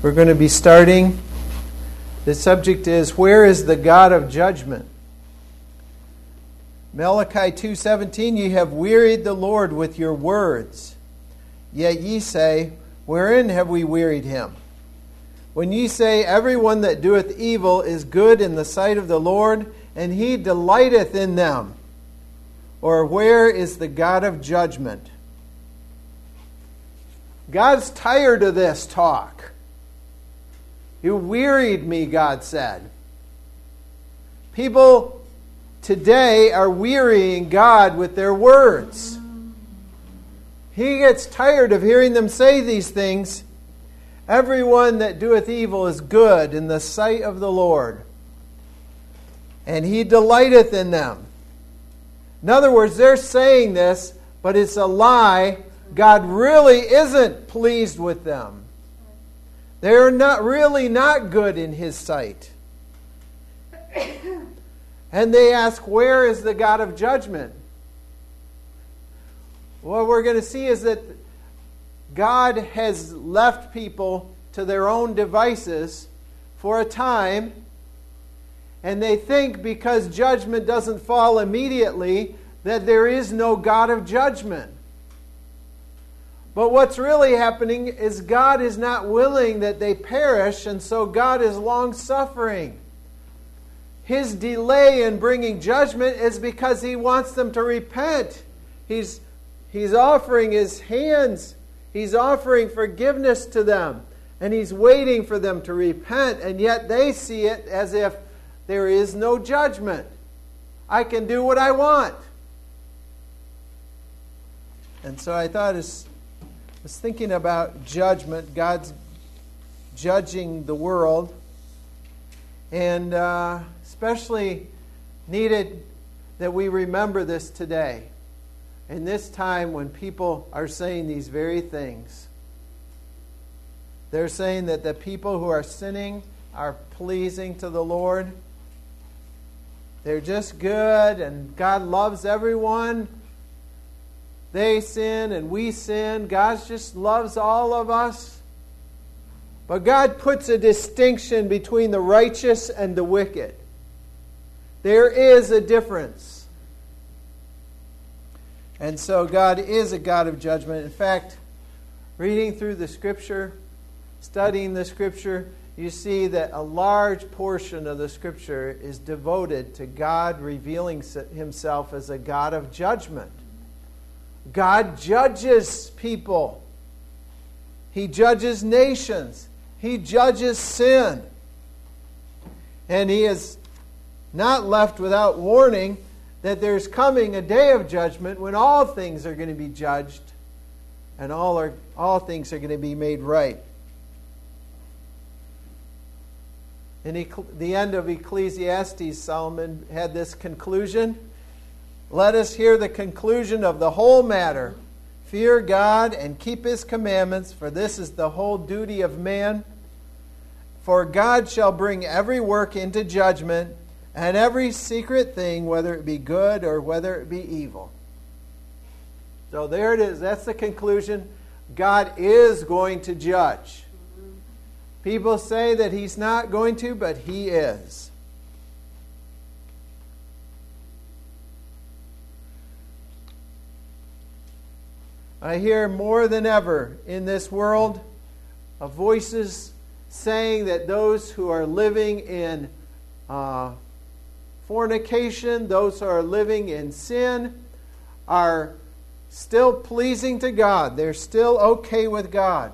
We're going to be starting. The subject is, where is the God of judgment? Malachi 2:17, ye have wearied the Lord with your words. Yet ye say, wherein have we wearied him? When ye say, everyone that doeth evil is good in the sight of the Lord, and he delighteth in them. Or where is the God of judgment? God's tired of this talk. You wearied me, God said. People today are wearying God with their words. He gets tired of hearing them say these things. Everyone that doeth evil is good in the sight of the Lord, and he delighteth in them. In other words, they're saying this, but it's a lie. God really isn't pleased with them. They're not good in his sight. And they ask, where is the God of judgment? What we're going to see is that God has left people to their own devices for a time, and they think because judgment doesn't fall immediately that there is no God of judgment. But what's really happening is God is not willing that they perish, and so God is long-suffering. His delay in bringing judgment is because he wants them to repent. He's offering his hands. He's offering forgiveness to them. And he's waiting for them to repent. And yet they see it as if there is no judgment. I can do what I want. And so I thought, I was thinking about judgment. God's judging the world. And especially needed that we remember this today. In this time when people are saying these very things. They're saying that the people who are sinning are pleasing to the Lord. They're just good and God loves everyone. They sin and we sin. God just loves all of us. But God puts a distinction between the righteous and the wicked. There is a difference. And so God is a God of judgment. In fact, reading through the Scripture, studying the Scripture, you see that a large portion of the Scripture is devoted to God revealing himself as a God of judgment. God judges people. He judges nations. He judges sin. And he is not left without warning that there's coming a day of judgment when all things are going to be judged and all things are going to be made right. In the end of Ecclesiastes, Solomon had this conclusion. Let us hear the conclusion of the whole matter. Fear God and keep his commandments, for this is the whole duty of man. For God shall bring every work into judgment, and every secret thing, whether it be good or whether it be evil. So there it is. That's the conclusion. God is going to judge. People say that he's not going to, but he is. I hear more than ever in this world of voices saying that those who are living in fornication, those who are living in sin, are still pleasing to God. They're still okay with God.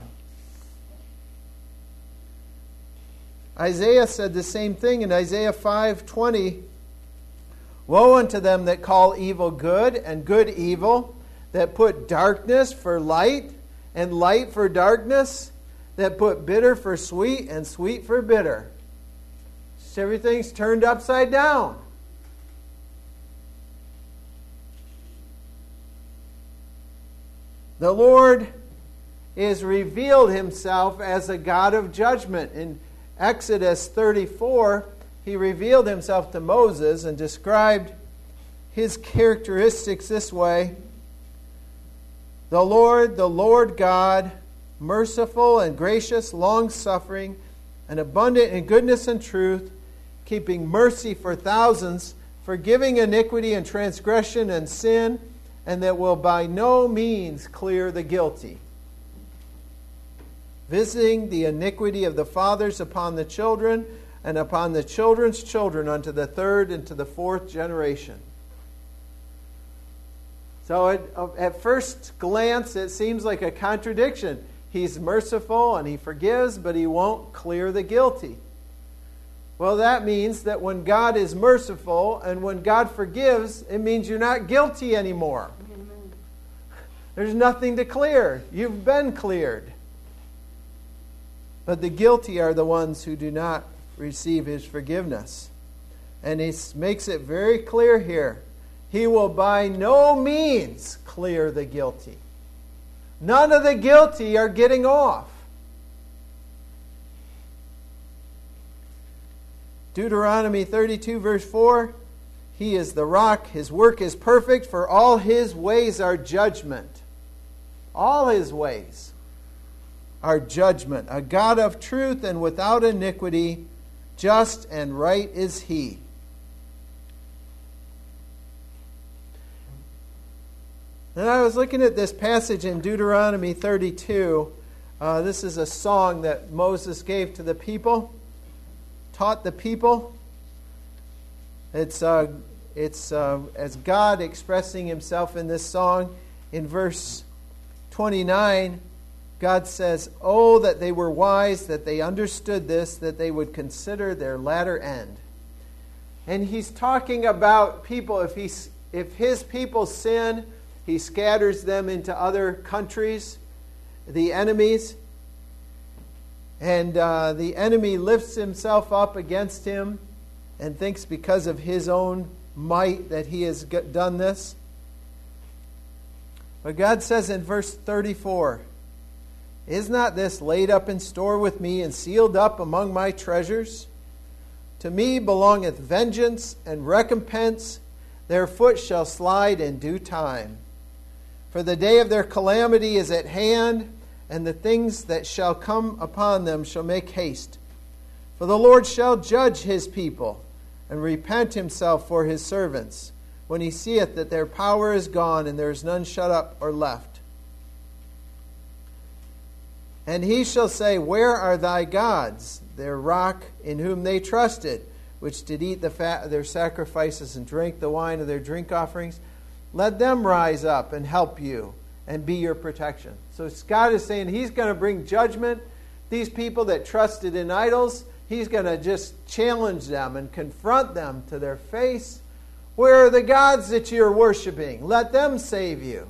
Isaiah said the same thing in Isaiah 5:20. Woe unto them that call evil good and good evil, that put darkness for light and light for darkness, that put bitter for sweet and sweet for bitter. Everything's turned upside down. The Lord is revealed himself as a God of judgment. In Exodus 34, he revealed himself to Moses and described his characteristics this way. The Lord God, merciful and gracious, long-suffering, and abundant in goodness and truth, keeping mercy for thousands, forgiving iniquity and transgression and sin, and that will by no means clear the guilty, visiting the iniquity of the fathers upon the children, and upon the children's children unto the third and to the fourth generation. So at first glance, it seems like a contradiction. He's merciful and he forgives, but he won't clear the guilty. Well, that means that when God is merciful and when God forgives, it means you're not guilty anymore. Amen. There's nothing to clear. You've been cleared. But the guilty are the ones who do not receive his forgiveness. And he makes it very clear here. He will by no means clear the guilty. None of the guilty are getting off. Deuteronomy 32 verse 4, he is the rock, his work is perfect, for all his ways are judgment. All his ways are judgment. A God of truth and without iniquity, just and right is he. And I was looking at this passage in Deuteronomy 32. This is a song that Moses gave to the people, taught the people. It's as God expressing himself in this song. In verse 29, God says, "Oh, that they were wise, that they understood this, that they would consider their latter end." And he's talking about people. If his people sin, he scatters them into other countries, the enemies. And the enemy lifts himself up against him and thinks because of his own might that he has done this. But God says in verse 34, "Is not this laid up in store with me and sealed up among my treasures? To me belongeth vengeance and recompense. Their foot shall slide in due time. For the day of their calamity is at hand, and the things that shall come upon them shall make haste. For the Lord shall judge his people, and repent himself for his servants, when he seeth that their power is gone, and there is none shut up or left. And he shall say, Where are thy gods, their rock in whom they trusted, which did eat the fat of their sacrifices and drink the wine of their drink offerings? Let them rise up and help you and be your protection." So God is saying he's going to bring judgment. These people that trusted in idols, he's going to just challenge them and confront them to their face. Where are the gods that you're worshiping? Let them save you.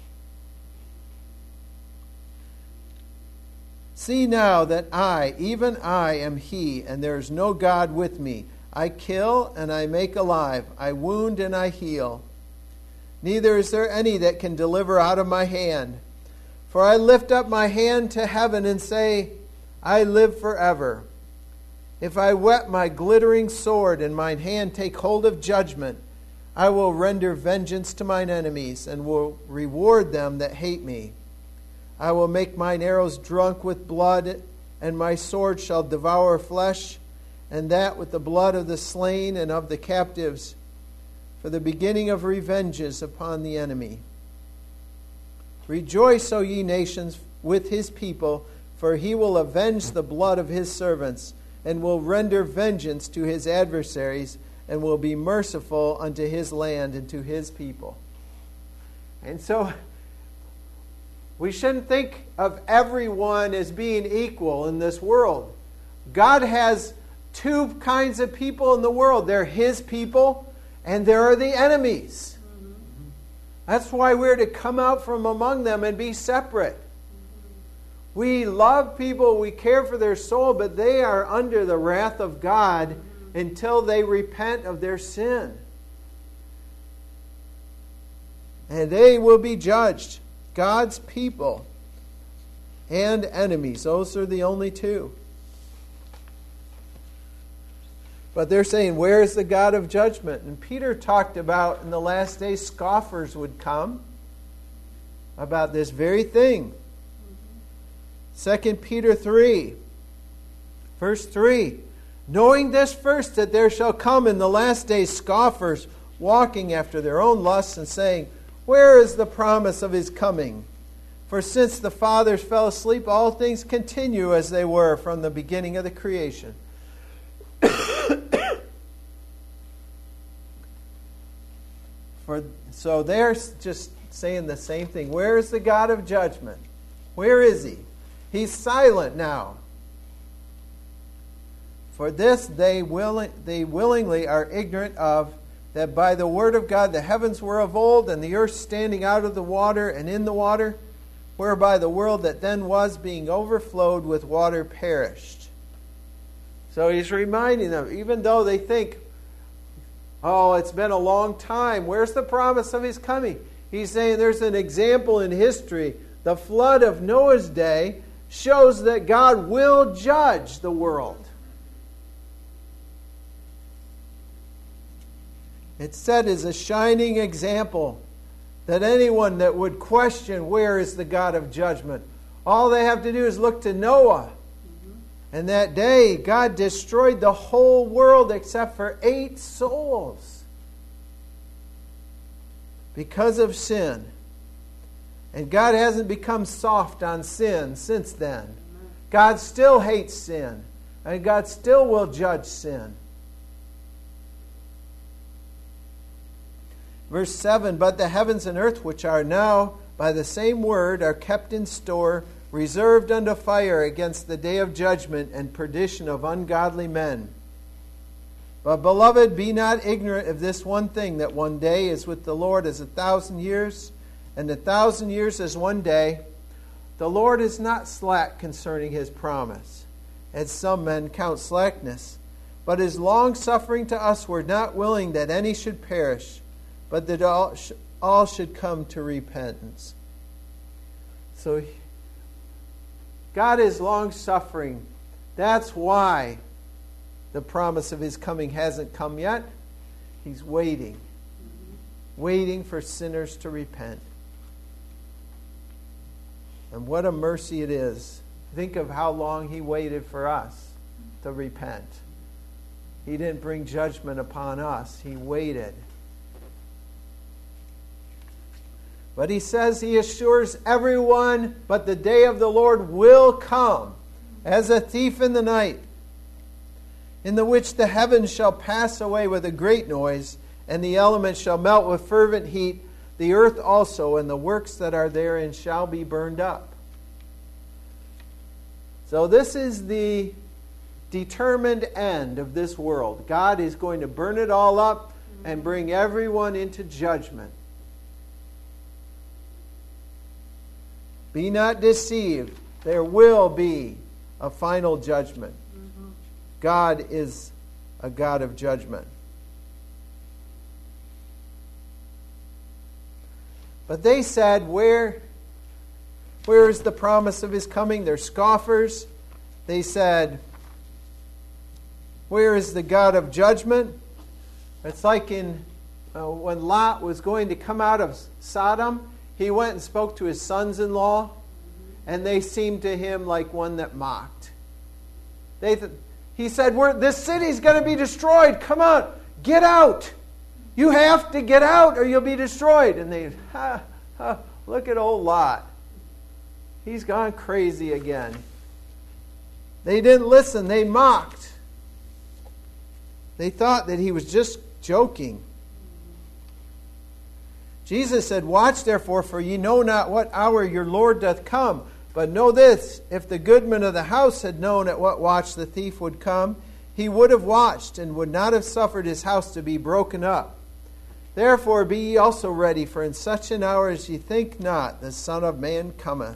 "See now that I, even I, am he, and there is no God with me. I kill and I make alive. I wound and I heal. Neither is there any that can deliver out of my hand. For I lift up my hand to heaven and say, I live forever. If I whet my glittering sword and mine hand take hold of judgment, I will render vengeance to mine enemies and will reward them that hate me. I will make mine arrows drunk with blood, and my sword shall devour flesh, and that with the blood of the slain and of the captives, for the beginning of revenges upon the enemy. Rejoice, O ye nations, with his people, for he will avenge the blood of his servants, and will render vengeance to his adversaries, and will be merciful unto his land and to his people." And so we shouldn't think of everyone as being equal in this world. God has two kinds of people in the world. They're his people, and there are the enemies. That's why we're to come out from among them and be separate. We love people, we care for their soul, but they are under the wrath of God until they repent of their sin. And they will be judged. God's people and enemies. Those are the only two. But they're saying, where is the God of judgment? And Peter talked about in the last days scoffers would come about this very thing. 2 Peter 3, verse 3. Knowing this first, that there shall come in the last days scoffers, walking after their own lusts, and saying, Where is the promise of his coming? For since the fathers fell asleep, all things continue as they were from the beginning of the creation. So they're just saying the same thing. Where is the God of judgment? Where is he? He's silent now. For this they willingly are ignorant of, that by the word of God the heavens were of old, and the earth standing out of the water and in the water, whereby the world that then was, being overflowed with water, perished. So he's reminding them, even though they think, oh, it's been a long time, where's the promise of his coming? He's saying there's an example in history. The flood of Noah's day shows that God will judge the world. It's set as a shining example that anyone that would question where is the God of judgment, all they have to do is look to Noah. And that day, God destroyed the whole world except for 8 souls because of sin. And God hasn't become soft on sin since then. God still hates sin, and God still will judge sin. Verse 7, But the heavens and earth, which are now by the same word, are kept in store, reserved unto fire against the day of judgment and perdition of ungodly men. But, beloved, be not ignorant of this one thing, that one day is with the Lord as 1,000 years, and 1,000 years as one day. The Lord is not slack concerning his promise, as some men count slackness, but is long-suffering to usward, not willing that any should perish, but that all should come to repentance. So God is long-suffering. That's why the promise of his coming hasn't come yet. He's waiting for sinners to repent. And what a mercy it is. Think of how long he waited for us to repent. He didn't bring judgment upon us. He waited. But he says he assures everyone, but the day of the Lord will come as a thief in the night, in the which the heavens shall pass away with a great noise, and the elements shall melt with fervent heat. The earth also and the works that are therein shall be burned up. So this is the determined end of this world. God is going to burn it all up and bring everyone into judgment. Be not deceived. There will be a final judgment. God is a God of judgment. But they said, where is the promise of his coming? They're scoffers. They said, where is the God of judgment? It's like when Lot was going to come out of Sodom, he went and spoke to his sons-in-law, and they seemed to him like one that mocked. He said, this city's going to be destroyed. Come on, get out. You have to get out or you'll be destroyed. And they, look at old Lot. He's gone crazy again. They didn't listen. They mocked. They thought that he was just joking. Jesus said, Watch therefore, for ye know not what hour your Lord doth come. But know this, if the goodman of the house had known at what watch the thief would come, he would have watched, and would not have suffered his house to be broken up. Therefore be ye also ready, for in such an hour as ye think not, the Son of Man cometh.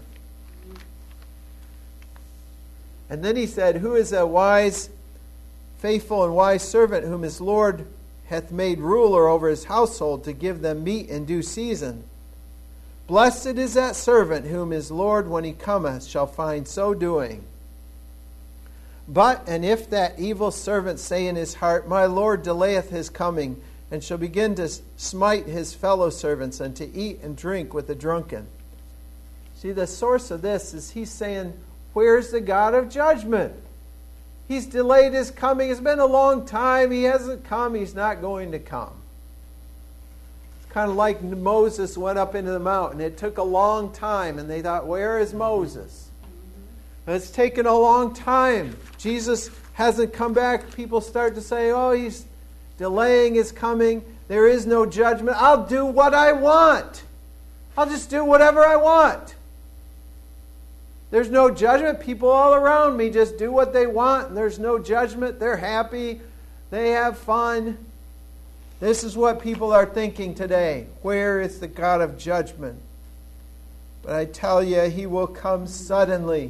And then he said, Who is a wise, faithful, and wise servant, whom his Lord hath made ruler over his household, to give them meat in due season? Blessed is that servant whom his Lord, when he cometh, shall find so doing. But, and if that evil servant say in his heart, My Lord delayeth his coming, and shall begin to smite his fellow servants, and to eat and drink with the drunken. See, the source of this is he's saying, where's the God of judgment? He's delayed his coming. It's been a long time. He hasn't come. He's not going to come. It's kind of like Moses went up into the mountain. It took a long time, and they thought, where is Moses? It's taken a long time. Jesus hasn't come back. People start to say, oh, he's delaying his coming. There is no judgment. I'll do what I want. I'll just do whatever I want. There's no judgment. People all around me just do what they want, and there's no judgment. They're happy. They have fun. This is what people are thinking today. Where is the God of judgment? But I tell you, he will come suddenly.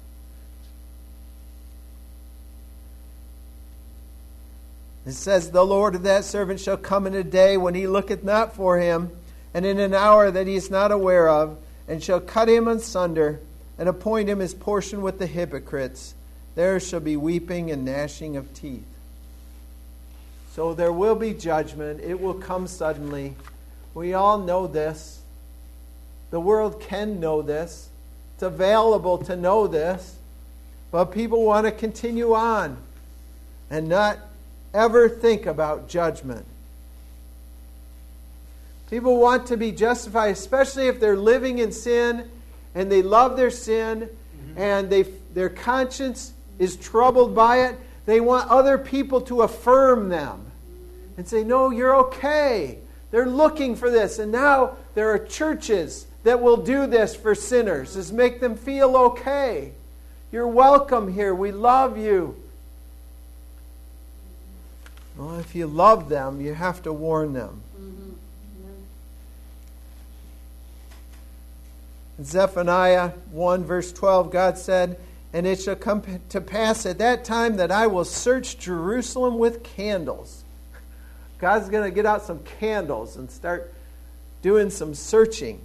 It says, the Lord of that servant shall come in a day when he looketh not for him, and in an hour that he is not aware of, and shall cut him asunder, and appoint him his portion with the hypocrites. There shall be weeping and gnashing of teeth. So there will be judgment. It will come suddenly. We all know this. The world can know this. It's available to know this. But people want to continue on and not ever think about judgment. People want to be justified, especially if they're living in sin and they love their sin and their conscience is troubled by it. They want other people to affirm them and say, no, you're okay. They're looking for this. And now there are churches that will do this for sinners, is make them feel okay. You're welcome here. We love you. Well, if you love them, you have to warn them. In Zephaniah 1 verse 12, God said, and it shall come to pass at that time that I will search Jerusalem with candles. God's going to get out some candles and start doing some searching.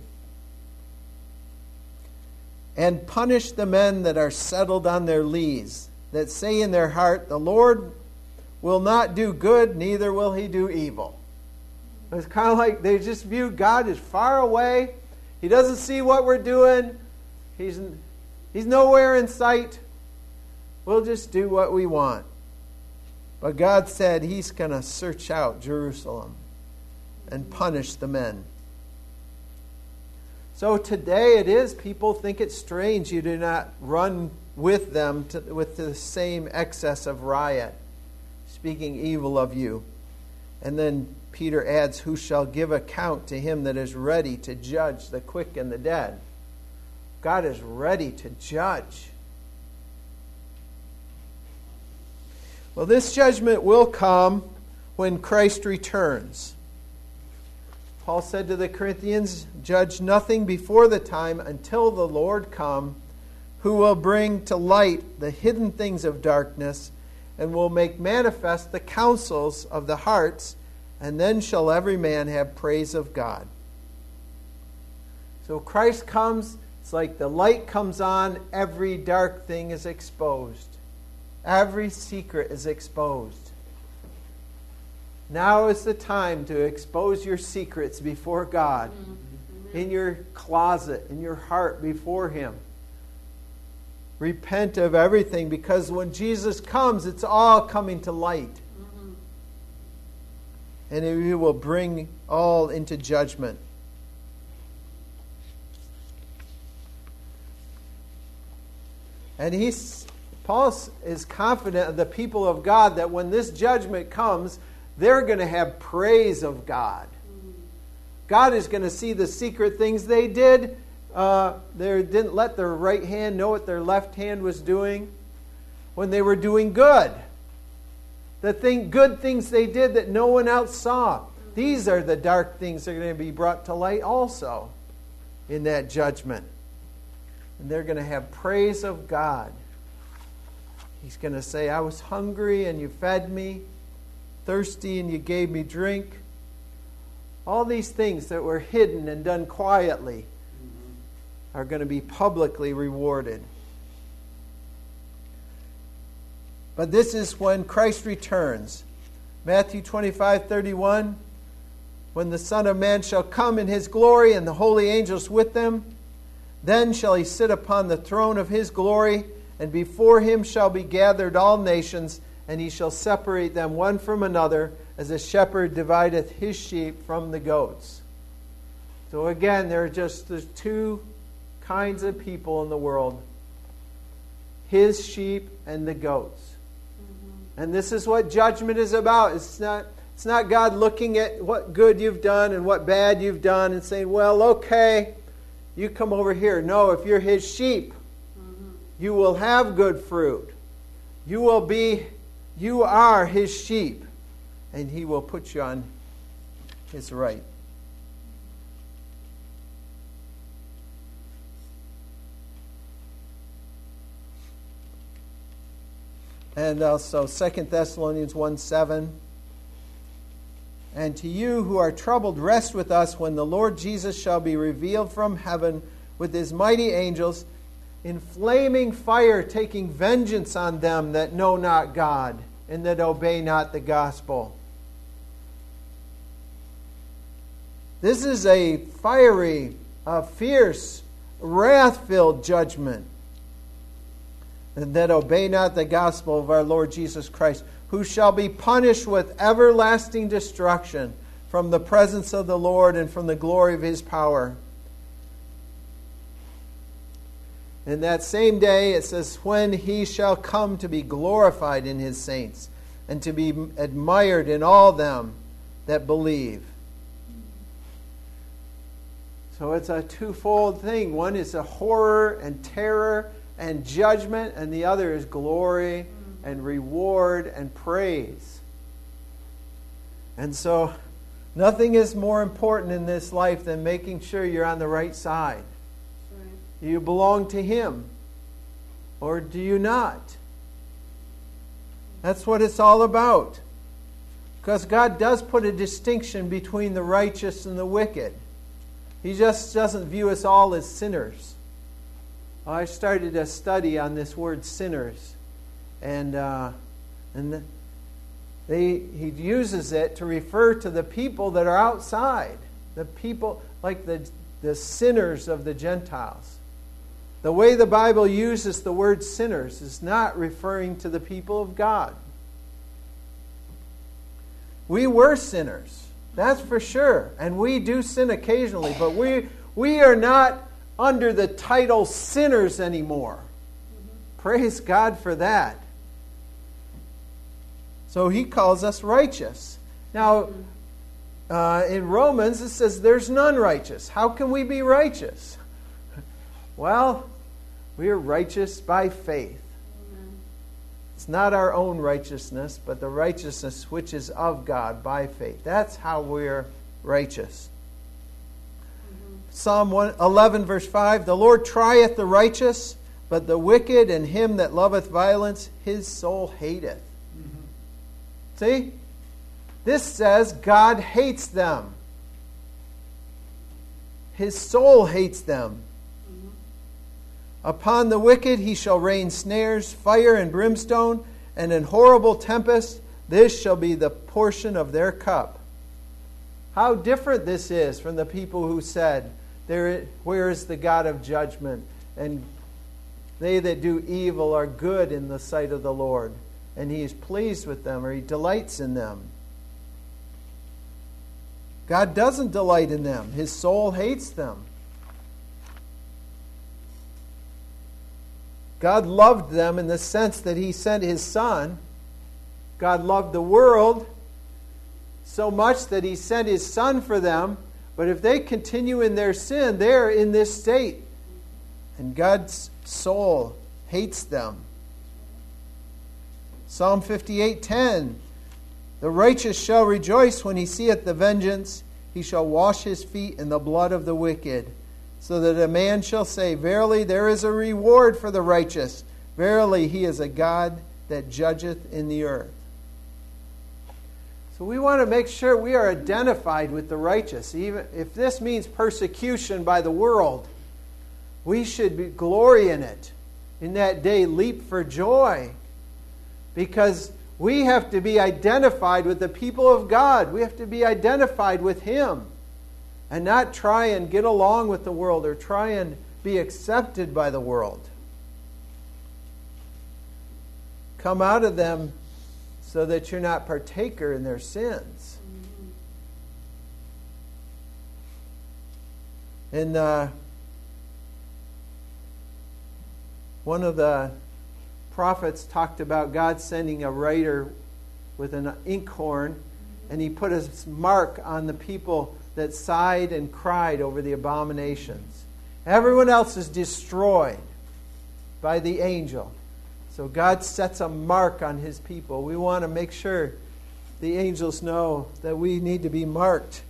And punish the men that are settled on their lees, that say in their heart, the Lord will not do good, neither will he do evil. It's kind of like they just view God as far away. He doesn't see what we're doing. He's nowhere in sight. We'll just do what we want. But God said he's going to search out Jerusalem and punish the men. So today it is, people think it's strange you do not run with them with the same excess of riot, speaking evil of you. And then Peter adds, who shall give account to him that is ready to judge the quick and the dead. God is ready to judge. Well, this judgment will come when Christ returns. Paul said to the Corinthians, judge nothing before the time until the Lord come, who will bring to light the hidden things of darkness and will make manifest the counsels of the hearts, and then shall every man have praise of God. So Christ comes, it's like the light comes on, every dark thing is exposed. Every secret is exposed. Now is the time to expose your secrets before God, in your closet, in your heart before Him. Repent of everything, because when Jesus comes, it's all coming to light. And He will bring all into judgment. And Paul is confident of the people of God that when this judgment comes, they're going to have praise of God. God is going to see the secret things they did. They didn't let their right hand know what their left hand was doing when they were doing good. Good things they did that no one else saw. These are the dark things that are going to be brought to light also in that judgment. And they're going to have praise of God. He's going to say, I was hungry and you fed me, thirsty and you gave me drink. All these things that were hidden and done quietly are going to be publicly rewarded. But this is when Christ returns. Matthew 25:31, when the Son of Man shall come in His glory and the holy angels with them, Then shall he sit upon the throne of his glory, and before him shall be gathered all nations, and he shall separate them one from another, as a shepherd divideth his sheep from the goats. So again, there are just the two kinds of people in the world. His sheep and the goats. And this is what judgment is about. It's not God looking at what good you've done and what bad you've done and saying, well, okay, you come over here. No, if you're his sheep, you will have good fruit. You are his sheep, and he will put you on his right. And also 2 Thessalonians 1:7. And to you who are troubled, rest with us when the Lord Jesus shall be revealed from heaven with his mighty angels, in flaming fire, taking vengeance on them that know not God and that obey not the gospel. This is a fiery, fierce, wrath-filled judgment. And that obey not the gospel of our Lord Jesus Christ, who shall be punished with everlasting destruction from the presence of the Lord and from the glory of his power. In that same day, it says, when he shall come to be glorified in his saints, and to be admired in all them that believe. So it's a twofold thing. One is a horror and terror and judgment, and the other is glory and reward and praise. And so nothing is more important in this life than making sure you're on the right side. Do you belong to him, or do you not? That's what it's all about. Because God does put a distinction between the righteous and the wicked. He just doesn't view us all as sinners. I started a study on this word sinners, and he uses it to refer to the people that are outside, the people like the sinners of the Gentiles. The way the Bible uses the word sinners is not referring to the people of God. We were sinners, that's for sure, and we do sin occasionally, but we are not under the title sinners anymore. Praise God for that. So he calls us righteous. Now, in Romans it says there's none righteous. How can we be righteous? Well, we are righteous by faith. It's not our own righteousness, but the righteousness which is of God by faith. That's how we're righteous. Psalm 11 verse 5, the Lord trieth the righteous, but the wicked and him that loveth violence, his soul hateth. See? This says God hates them. His soul hates them. Upon the wicked he shall rain snares, fire and brimstone, and an horrible tempest. This shall be the portion of their cup. How different this is from the people who said, where is the God of judgment? And they that do evil are good in the sight of the Lord, and he is pleased with them, or he delights in them. God doesn't delight in them. His soul hates them. God loved them in the sense that he sent his Son. God loved the world so much that he sent his Son for them. But if they continue in their sin, they're in this state. And God's soul hates them. Psalm 58:10. The righteous shall rejoice when he seeth the vengeance. He shall wash his feet in the blood of the wicked. So that a man shall say, verily there is a reward for the righteous. Verily he is a God that judgeth in the earth. So we want to make sure we are identified with the righteous. Even if this means persecution by the world, we should glory in it. In that day, leap for joy. Because we have to be identified with the people of God. We have to be identified with him. And not try and get along with the world or try and be accepted by the world. Come out of them so that you're not partaker in their sins. And one of the prophets talked about God sending a writer with an inkhorn, and he put a mark on the people that sighed and cried over the abominations. Everyone else is destroyed by the angel. So God sets a mark on his people. We want to make sure the angels know that we need to be marked.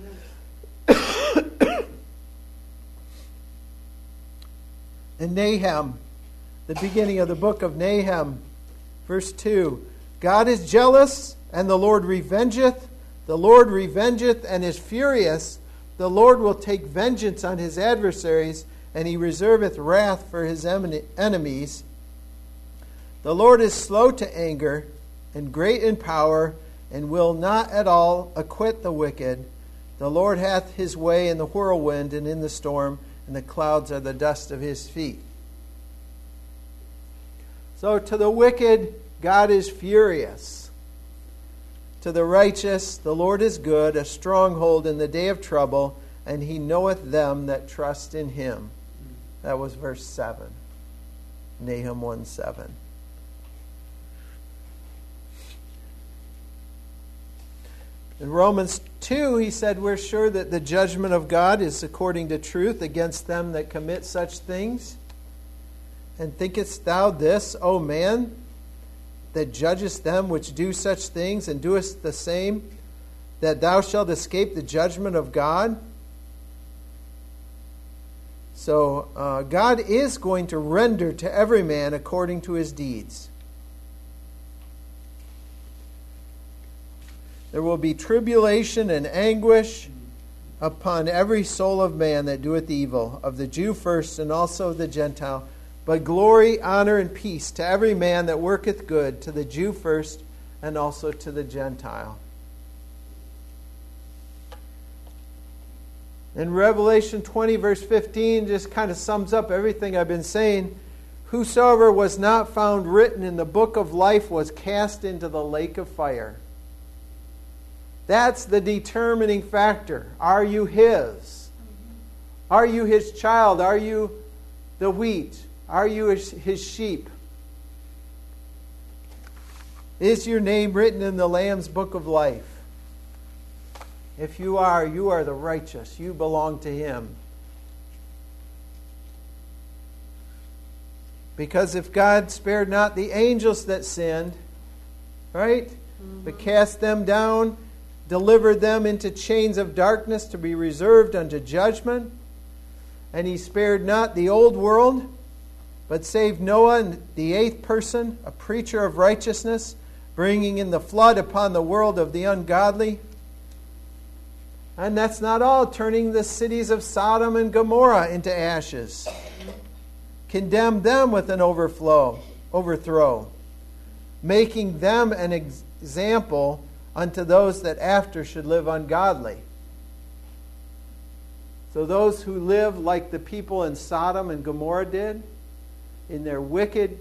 In Nahum, the beginning of the book of Nahum, verse 2, God is jealous, and the Lord revengeth. The Lord revengeth and is furious. The Lord will take vengeance on his adversaries, and he reserveth wrath for his enemies. The Lord is slow to anger, and great in power, and will not at all acquit the wicked. The Lord hath his way in the whirlwind and in the storm, and the clouds are the dust of his feet. So to the wicked, God is furious. To the righteous, the Lord is good, a stronghold in the day of trouble, and he knoweth them that trust in him. That was verse 7. Nahum 1:7. In Romans 2, he said, we're sure that the judgment of God is according to truth against them that commit such things. And thinkest thou this, O man, that judgest them which do such things, and doest the same, that thou shalt escape the judgment of God? So God is going to render to every man according to his deeds. There will be tribulation and anguish upon every soul of man that doeth evil, of the Jew first and also of the Gentile. But glory, honor, and peace to every man that worketh good, to the Jew first and also to the Gentile. In Revelation 20, verse 15, just kind of sums up everything I've been saying. Whosoever was not found written in the book of life was cast into the lake of fire. That's the determining factor. Are you his? Are you his child? Are you the wheat? Are you his sheep? Is your name written in the Lamb's book of life? If you are the righteous. You belong to him. Because if God spared not the angels that sinned, right? But cast them down, delivered them into chains of darkness to be reserved unto judgment, and he spared not the old world, but saved Noah and the eighth person, a preacher of righteousness, bringing in the flood upon the world of the ungodly. And that's not all, turning the cities of Sodom and Gomorrah into ashes. Condemned them with an overthrow, making them an example unto those that after should live ungodly. So those who live like the people in Sodom and Gomorrah did, in their wicked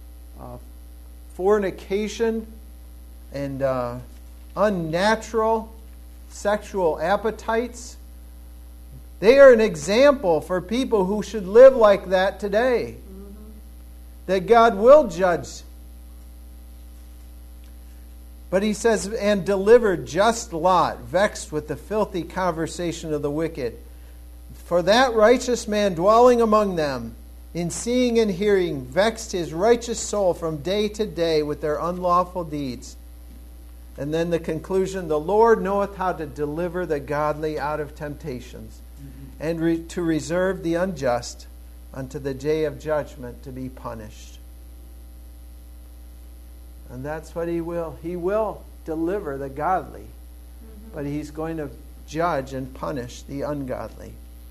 fornication and unnatural sexual appetites, they are an example for people who should live like that today. That God will judge. But he says, and delivered just Lot, vexed with the filthy conversation of the wicked. For that righteous man dwelling among them, in seeing and hearing, vexed his righteous soul from day to day with their unlawful deeds. And then the conclusion, the Lord knoweth how to deliver the godly out of temptations, and to reserve the unjust unto the day of judgment to be punished. And that's what he will. He will deliver the godly, but he's going to judge and punish the ungodly.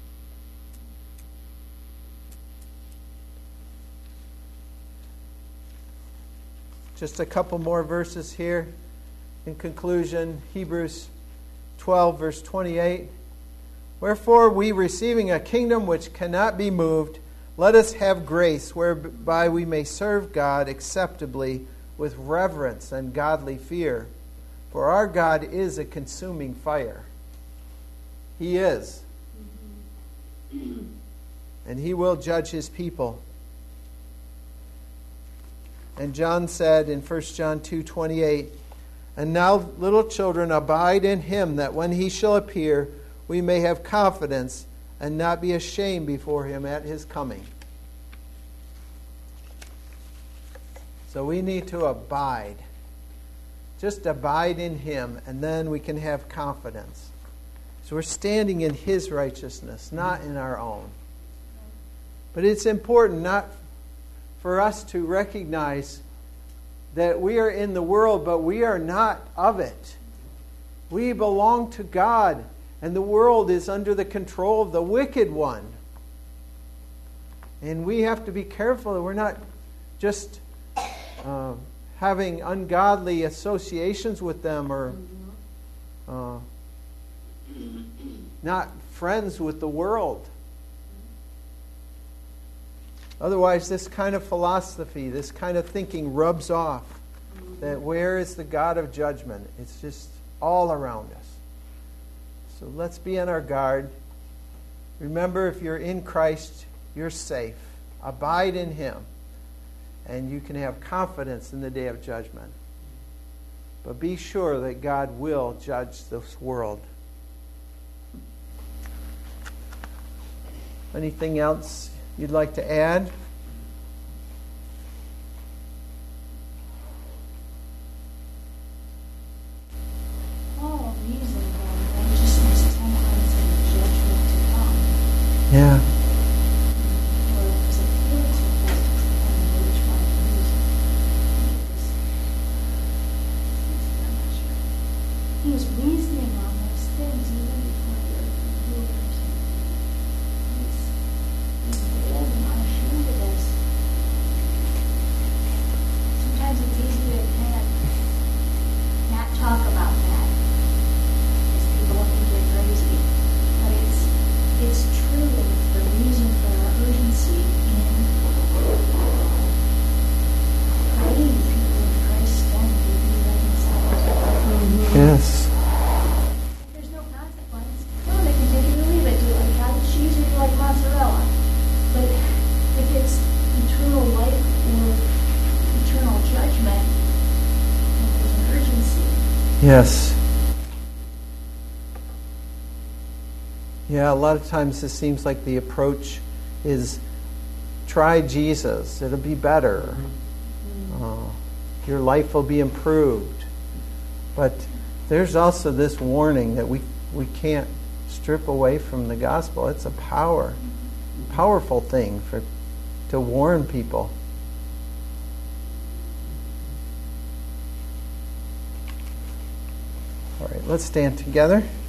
Just a couple more verses here. In conclusion, Hebrews 12, verse 28. Wherefore, we receiving a kingdom which cannot be moved, let us have grace whereby we may serve God acceptably with reverence and godly fear. For our God is a consuming fire. He is. And He will judge His people. And John said in 1 John 2:28, "And now, little children, abide in Him, that when He shall appear, we may have confidence and not be ashamed before Him at His coming." So we need to abide. Just abide in Him, and then we can have confidence. So we're standing in His righteousness, not in our own. But it's important not for us to recognize that we are in the world, but we are not of it. We belong to God, and the world is under the control of the wicked one. And we have to be careful that we're not just having ungodly associations with them, or not friends with the world. Otherwise, this kind of philosophy, this kind of thinking rubs off. That where is the God of judgment? It's just all around us. So let's be on our guard. Remember, if you're in Christ, you're safe. Abide in Him. And you can have confidence in the day of judgment. But be sure that God will judge this world. Anything else you'd like to add? Paul reasoned that righteousness sometimes in judgment to come. Yeah. Or was it Felix or Festus? I can't remember which one he used. I'm not sure. He was reasoning on those things even before the earthly rulers. He's bold and unashamed of this. Sometimes it's easy to kind of not talk about that because people will think you're crazy. But it's true, and it's the reason for our urgency in praying people in Christ's stead to be reconciled to God. Yes. There's no consequence. No, they can take it or leave it. Do you like cottage cheese or do you like mozzarella? But if it's eternal life or eternal judgment, then there's an urgency. Yes. Yeah, a lot of times it seems like the approach is try Jesus. It'll be better. Your life will be improved. But there's also this warning that we can't strip away from the gospel. It's a powerful thing to warn people. All right, let's stand together.